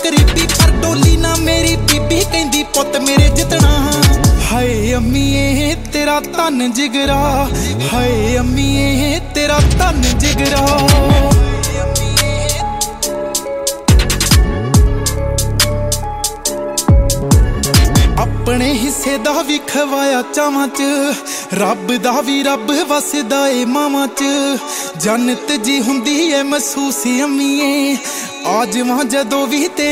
करीबी पर डोली ना मेरी बीबी कहंदी पुत मेरे जितना हाय अम्मीए तेरा धन जिगरा हाय अम्मीए तेरा धन जिगरा अपने हिस्से दा भी खवाया चावां च रब दा भी रब वसदा ए मावां च जन्नत जी हुंदी ए महसूस अम्मीए आ जावां जदों भी ते